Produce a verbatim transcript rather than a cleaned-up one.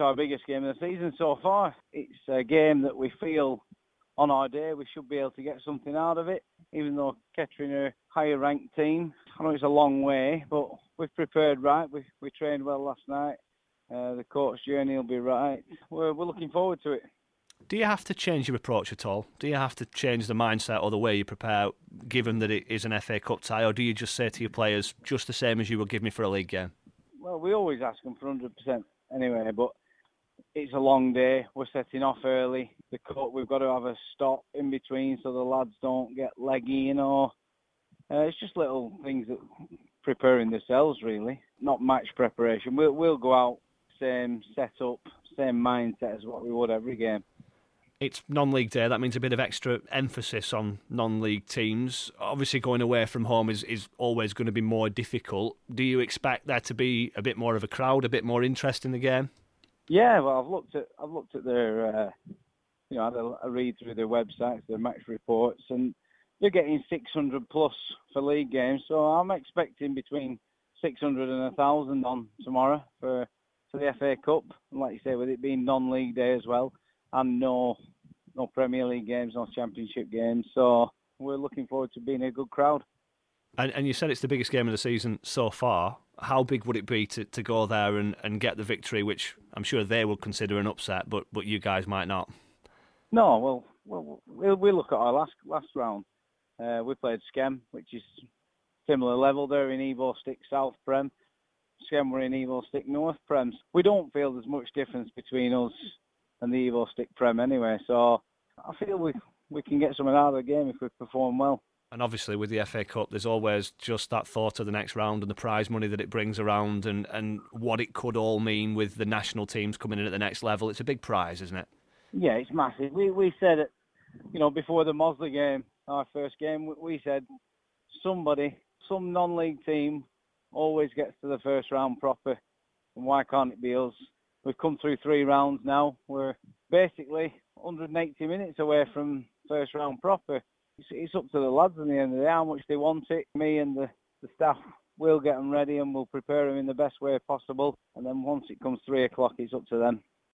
our biggest game of the season so far. It's a game that we feel on our day we should be able to get something out of it, even though Kettering are a higher ranked team. I know it's a long way, but we've prepared right. We we trained well last night. Uh, the coach journey will be right. We're, we're looking forward to it. Do you have to change your approach at all? Do you have to change the mindset or the way you prepare, given that it is an F A Cup tie, or do you just say to your players, just the same as you would give me for a league game? Well, we always ask them for one hundred percent anyway, but it's a long day. We're setting off early. The coach, we've got to have a stop in between so the lads don't get leggy, you know. Uh, it's just little things that preparing themselves, really. Not match preparation. We'll, we'll go out, same setup, same mindset as what we would every game. It's non-league day. That means a bit of extra emphasis on non-league teams. Obviously, going away from home is, is always going to be more difficult. Do you expect there to be a bit more of a crowd, a bit more interest in the game? Yeah, well, I've looked at I've looked at their, uh, you know, I had a, a read through their websites, their match reports, and they're getting six hundred plus for league games. So I'm expecting between six hundred and one thousand on tomorrow for for the F A Cup. And like you say, with it being non-league day as well, and no no Premier League games, no Championship games. So we're looking forward to being a good crowd. And, and you said it's the biggest game of the season so far. How big would it be to, to go there and, and get the victory, which I'm sure they will consider an upset, but but you guys might not? No, well, well we'll, we'll look at our last last round. Uh, we played Skem, which is similar level. They're in Evo Stick South Prem. Skem were in Evo Stick North Prem. We don't feel there's much difference between us and the Evo Stick Prem anyway. So I feel we we can get something out of the game if we perform well. And obviously with the F A Cup, there's always just that thought of the next round and the prize money that it brings around and, and what it could all mean with the national teams coming in at the next level. It's a big prize, isn't it? Yeah, it's massive. We we said it, you know, before the Mosley game, our first game, we said somebody, some non-league team always gets to the first round proper. And why can't it be us? We've come through three rounds now. We're basically one hundred eighty minutes away from first round proper. It's, it's up to the lads in the end of the day how much they want it. Me and the, the staff will get them ready and we'll prepare them in the best way possible. And then once it comes three o'clock, it's up to them.